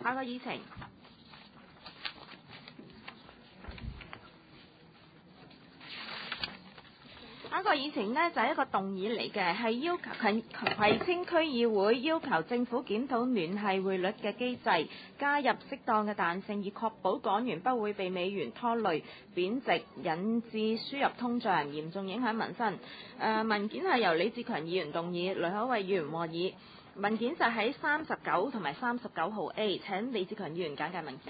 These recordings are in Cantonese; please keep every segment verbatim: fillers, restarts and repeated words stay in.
下個議程。下一個議程呢，就係、是、一個動議嚟嘅，係要求葵青區議會要求政府檢討聯繫匯率嘅機制，加入適當嘅彈性，以確保港元不會被美元拖累貶值，引致輸入通脹，嚴重影響民生。誒、呃、文件係由李志強議員動議，雷可慧議員和議。文件就喺三十九同埋三十九號 A， 請李志強議員簡介文件。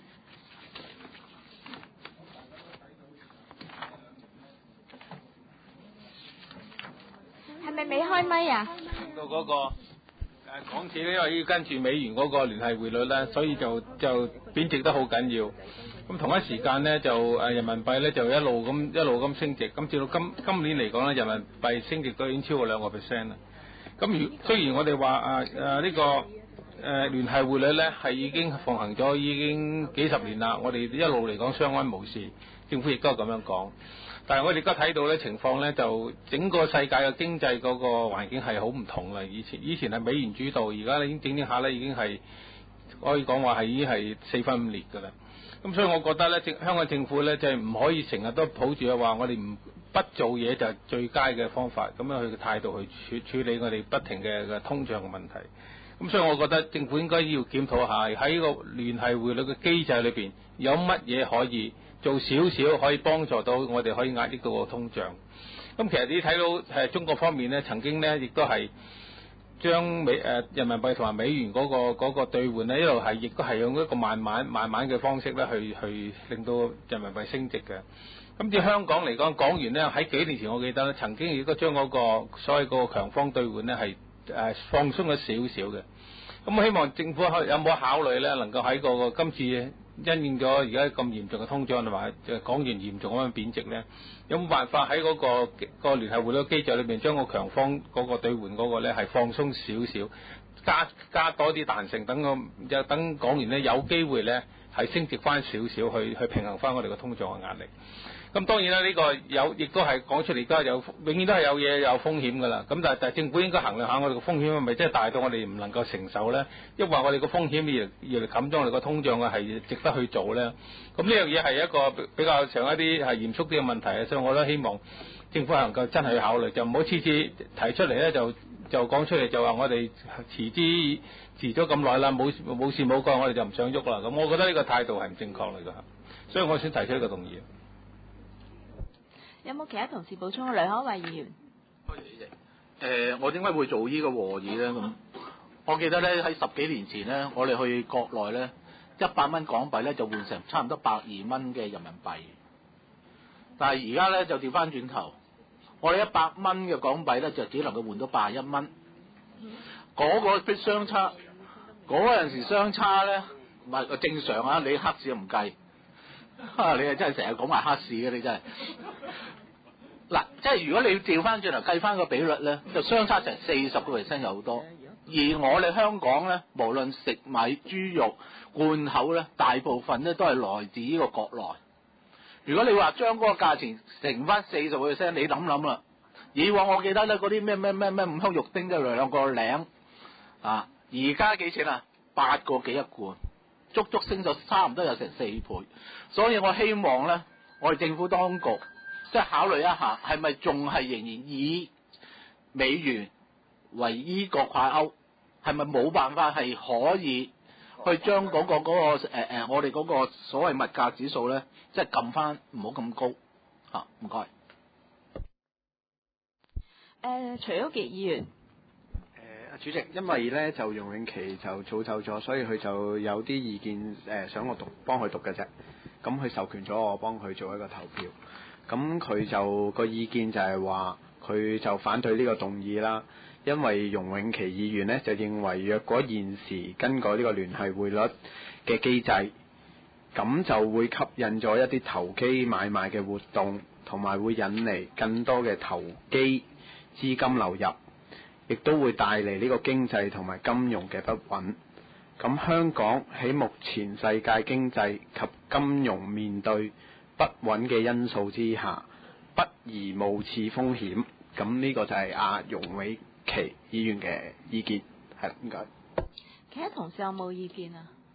係咪未開咪啊？ 到嗰、那個誒港紙咧，因為要跟住美元嗰個聯繫匯率咧，所以就就貶值得好緊要。咁同一時間咧，就誒人民幣咧就一路咁一路咁升值。咁至到今今年嚟講咧，人民幣升值都已經超過兩個 percent 啦。咁如雖然我哋話啊誒呢個誒聯繫匯率咧係已經奉行咗已經幾十年啦，我哋一路嚟講相安無事，政府亦都係咁樣講。但係我哋而家睇到咧情況咧，就整個世界嘅經濟嗰個環境係好唔同啦。以前以前係美元主導，而家咧已經整整下咧已經係可以講話係已經係四分五裂㗎啦。咁所以我覺得咧，政香港政府咧就係唔可以成日都抱住話我哋唔不做嘢就係最佳嘅方法，咁樣去嘅態度去處處理我哋不停嘅嘅通脹嘅問題。咁所以我覺得政府應該要檢討下喺個聯繫匯率嘅機制裏邊有乜嘢可以做少少可以幫助到我哋可以壓抑到個通脹。咁其實你睇到誒中國方面咧，曾經咧亦都係將美誒、呃、人民幣同埋美元嗰、嗰個嗰、嗰個兌換咧一路係亦都係用一個慢慢慢慢嘅方式咧去去令到人民幣升值嘅。咁至香港嚟講，港元咧喺幾年前我記得咧曾經亦都將嗰個所謂嗰個強方兌換咧係誒放鬆咗少少嘅。咁我希望政府有冇考慮咧，能夠喺個今次因應咗而家咁嚴重嘅通脹同埋港元嚴重咁樣貶值咧，有冇辦法喺嗰、嗰個、嗰個聯繫匯率機制裏邊將個強方嗰個兌換嗰個咧係放鬆少少，加加多啲彈性，等個又等港元咧有機會咧係升值翻少少，去去平衡翻我哋個通脹嘅壓力。咁當然啦，呢、這個有亦都係講出嚟，都係有永遠都係有嘢有風險㗎啦。咁但係但係政府應該衡量下我哋個風險係咪真係大到我哋唔能夠承受咧？抑或我哋個風險要要嚟冚咗我哋個通脹嘅係值得去做咧？咁呢樣嘢係一個比較長一啲係嚴肅啲嘅問題啊，所以我都希望政府係能夠真係去考慮，就唔好次次提出嚟咧就就講出嚟就話我哋遲啲遲咗咁耐啦，冇冇事冇幹，我哋就唔想喐啦。咁我覺得呢個態度係唔正確嚟㗎，所以我先提出呢個動議。 有冇其他同事補充？雷可慧議員。 多謝主席。誒，我點解會做呢個和議咧？咁，我記得咧喺十幾年前咧，我哋去國內咧，一百蚊港幣咧就換成差唔多百二蚊嘅人民幣。但係而家咧就調翻轉頭，我哋一百蚊嘅港幣咧就只能夠換到八十一蚊。嗰、那個相差，嗰陣時相差咧，唔係正常啊！你黑市都唔計，啊、你係真係成日講埋黑市嘅，你真係。嗱，即係如果你調翻轉頭計翻個比率咧，就相差成四十個 percent 有好多。而我哋香港咧，無論食米、豬肉、罐口咧，大部分咧都係來自呢個國內。如果你話將嗰個價錢乘翻四十個 percent，你諗諗啦。以往我記得咧，嗰啲咩咩咩咩五香肉丁都兩個零啊，而家幾錢啊？八個幾一罐，足足升咗差唔多有成四倍。所以我希望咧，我哋政府當局即係考慮一下，係咪仲係仍然以美元為依個掛鈎？係咪冇辦法係可以去將嗰、嗰個嗰、嗰個誒、呃、我哋嗰個所謂物價指數咧，即係撳翻唔好咁高嚇？唔該。 誒，徐毓傑議員。 誒，主席，因為咧就容永祺就早走咗，所以佢就有啲意見誒、呃，想我讀幫佢讀嘅啫。咁佢授權咗我幫佢做一個投票。咁佢就個意見就係話，佢就反對呢個動議啦。因為容永祺議員咧就認為，若果現時根據呢個聯繫匯率嘅機制，咁就會吸引咗一啲投機買賣嘅活動，同埋會引嚟更多嘅投機資金流入，亦都會帶嚟呢個經濟同埋金融嘅不穩。咁香港喺目前世界經濟及金融面對不穩嘅因素之下，不宜冒此風險。咁呢個就係阿容永祺議員嘅意見，係啦，唔該。 其他同事有冇意見啊？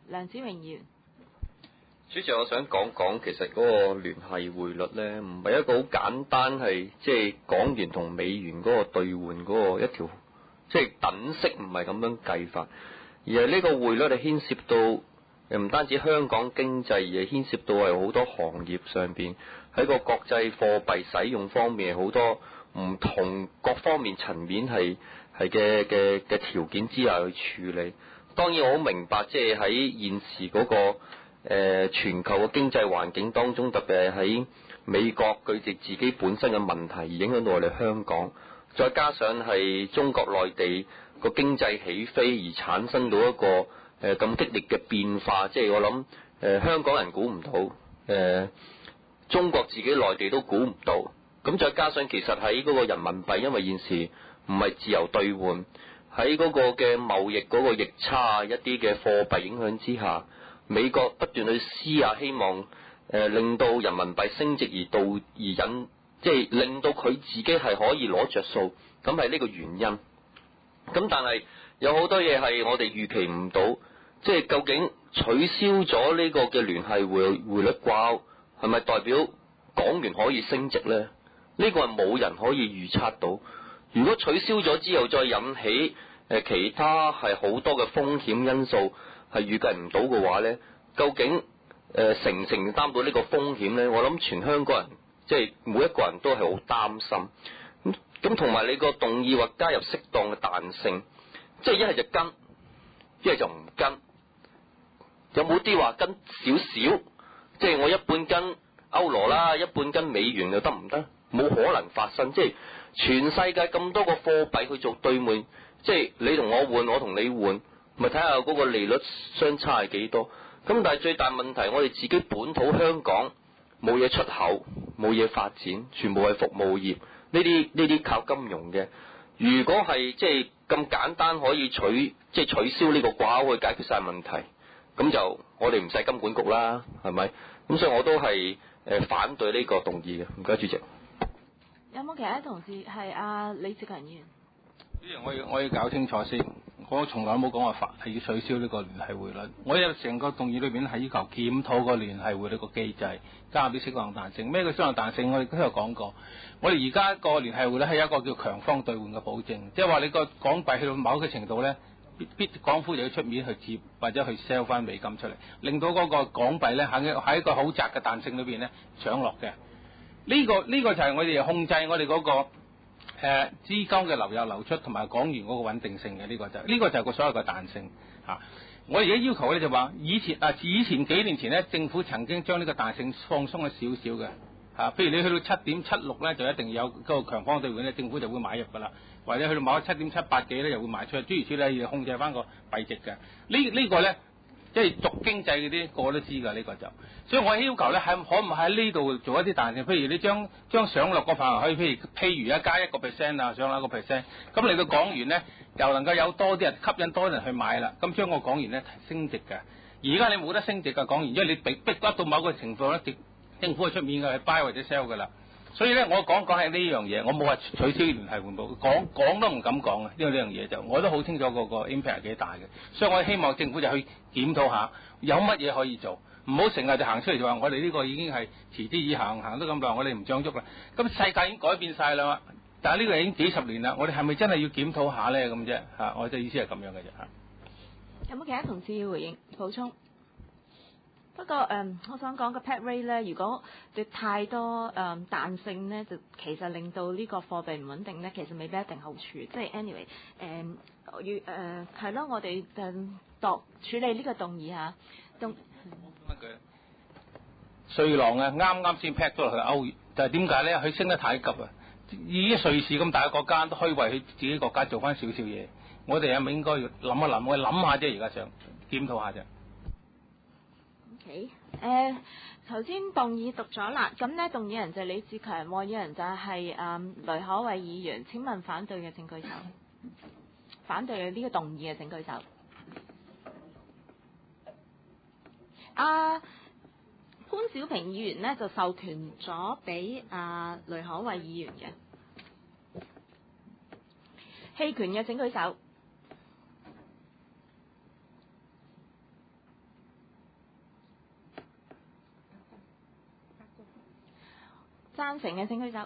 梁子榮議員。 主席，我想講講其實嗰個聯繫匯率咧，唔係一個好簡單係即係港元同美元嗰個兌換嗰個一條即係等式，唔係咁樣計法，而係呢個匯率係牽涉到誒唔單止香港經濟，而係牽涉到係好多行業上邊喺個國際貨幣使用方面好多唔同各方面層面係係嘅嘅嘅條件之下去處理。當然我好明白，即係喺現時嗰個誒、呃、全球嘅經濟環境當中，特別係喺美國佢哋自己本身嘅問題而影響到我哋香港，再加上係中國內地個經濟起飛而產生到一個誒咁、呃、激烈嘅變化，即係我諗誒、呃、香港人估唔到，誒、呃、中國自己內地都估唔到，咁再加上其實喺嗰個人民幣，因為現時唔係自由兌換，喺嗰個嘅貿易嗰個逆差一啲嘅貨幣影響之下，美國不斷去施壓，希望誒、呃、令到人民幣升值而導而引，即係令到佢自己係可以攞着數，咁係呢個原因。咁但係有好多嘢係我哋預期唔到，即係究竟取消咗呢個嘅聯繫匯匯率掛鈎，係咪代表港元可以升值呢？呢個係冇人可以預測到。如果取消咗之後再引起誒其他係好多嘅風險因素，係預計唔到嘅話呢，究竟誒、呃、承唔承擔到呢個風險呢？我諗全香港人即係每一個人都係好擔心。咁咁同埋你個動議或加入適當嘅彈性，即係一係就跟，一係就唔跟。有冇啲話跟少少？即係我一半跟歐羅啦，一半跟美元又得唔得？冇可能發生。即係全世界咁多個貨幣去做兌換，即係你同我換，我同你換。咪睇下嗰個利率相差係幾多？咁但係最大問題，我哋自己本土香港冇嘢出口，冇嘢發展，全部係服務業，呢啲呢啲靠金融嘅。如果係即係咁簡單可以取即係取消呢個掛鈎去解決晒問題，咁就我哋唔使金管局啦，係咪？咁所以我都係誒反對呢個動議嘅。唔該，主席。 有冇其他同事係阿李志強議員？ 我要我要搞清楚先，我從來冇講話法係要取消呢個聯繫匯率。我有成個動議裏邊係要求檢討個聯繫匯率個機制，加入啲適當彈性。咩叫適當彈性？我哋都有講過。我哋而家個聯繫匯率係一個叫強方兌換嘅保證，即係話你個港幣去到某一個程度咧，必必港府就要出面去接或者去 sell 翻美金出嚟，令到嗰個港幣咧喺喺一個好窄嘅彈性裏邊咧搶落嘅。呢、這個呢、這個就係我哋控制我哋嗰、那個。誒、呃、資金嘅流入流出同埋港元嗰個穩定性嘅呢、這個就呢、這個就係個所有嘅彈性嚇、啊。我而家要求咧就話以前啊以前幾年前咧政府曾經將呢個彈性放鬆咗少少嘅嚇，譬如你去到七點七六咧就一定有嗰個強方兌換咧，政府就會買入㗎啦，或者去到某一七點七八幾咧又會賣出去，諸如此類要控制翻個幣值嘅。這個、呢呢個咧即係讀經濟嗰啲個個都知㗎呢、這個就，所以我要求咧係可唔可喺呢度做一啲彈性，譬如你將將上落個範圍可以譬如譬如一加一個 percent 啊，上落一個 percent， 咁嚟到港元咧又能夠有多啲人吸引多啲人去買啦，咁將個港元咧升值嘅。而家你冇得升值嘅港元，因為你逼逼得到某個情況咧，政府係出面嘅係 buy 或者 sell 㗎啦。所以咧，我講講係呢樣嘢，我冇話取消聯繫換保，講講都唔敢講啊！因為呢樣嘢就我都好清楚個個 impact 係幾大嘅，所以我希望政府就去檢討下有乜嘢可以做，唔好成日就行出嚟就話我哋呢個已經係持之以恆，行得咁耐，我哋唔將喐啦。咁世界已經改變晒啦，但係呢個已經幾十年啦，我哋係咪真係要檢討下咧？咁啫嚇，我嘅意思係咁樣嘅啫嚇。 有冇其他同事要回應補充？不過誒、嗯，我想講個 peg rate 咧，如果對太多誒、嗯、彈性咧，就其實令到呢個貨幣唔穩定咧，其實未必一定好處。即係 anyway 誒，要誒係咯，我哋誒度處理呢個動議嚇動。乜句？ 瑞郎啊，啱啱先 peg 咗落去歐元，但係點解咧？佢升得太急啊！以瑞士咁大嘅國家都可以為佢自己國家做翻少少嘢，我哋係咪應該要諗一諗？我諗下啫，而家想檢討下啫。 誒頭先動議讀咗啦，咁呢動議人就係李志強，和議人就係、是、誒、嗯、雷可偉議員。請問反對嘅請舉手，反對呢個動議嘅請舉手。阿、啊、潘小平議員呢就授權咗俾阿雷可偉議員嘅，棄權嘅請舉手。 贊成嘅請舉手。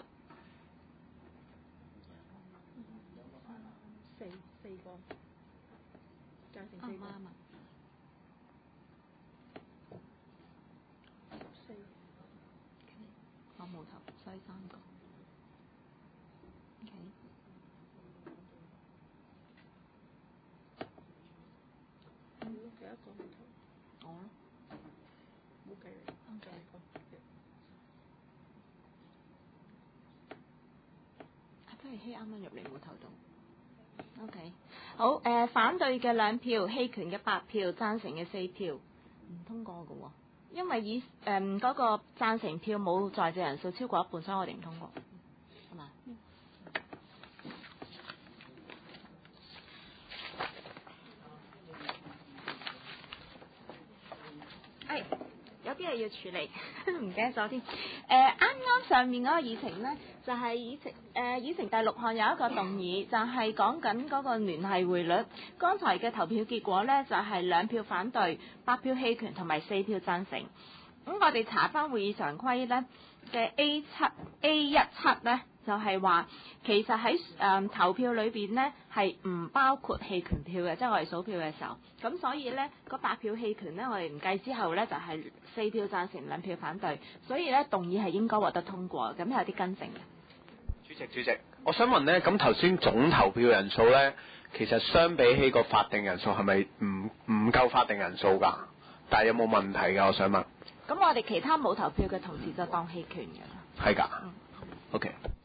四四個，贊成四個。 啱唔啱啊？ 四。 我冇投，所以三個。OK。 嗯，幾多個冇投？ 我咯。 冇計你。 OK。都係希啱啱入嚟冇投到。OK。好，誒、呃、反對嘅兩票，棄權嘅八票，贊成嘅四票，唔通過嘅喎。因為以誒嗰、呃那個贊成票冇在席人數超過一半，所以我哋唔通過，係嘛？嗯。係、哎，有啲嘢要處理，唔記得咗添。誒啱啱上面嗰個議程呢，就係、是、議程誒、呃、議程第六項有一個動議，就係講緊嗰個聯繫匯率。剛才嘅投票結果呢，就係、是、兩票反對，八票棄權同埋四票贊成。咁我哋查翻會議常規呢嘅 A 七 A 一七呢，就係、是、話其實喺誒、呃、投票裏邊呢，係唔包括棄權票嘅，即係我哋數票嘅時候。咁所以呢，嗰八票棄權呢，我哋唔計之後呢，就係、是、四票贊成，兩票反對。所以呢，動議係應該獲得通過，咁有啲更正嘅。 主席，主席，我想問呢，咁頭先總投票人數呢，其實相比起個法定人數係咪唔唔夠法定人數㗎？但係有冇問題㗎？我想問。 咁我哋其他冇投票嘅同事就當棄權嘅啦。 係㗎。 嗯。 OK。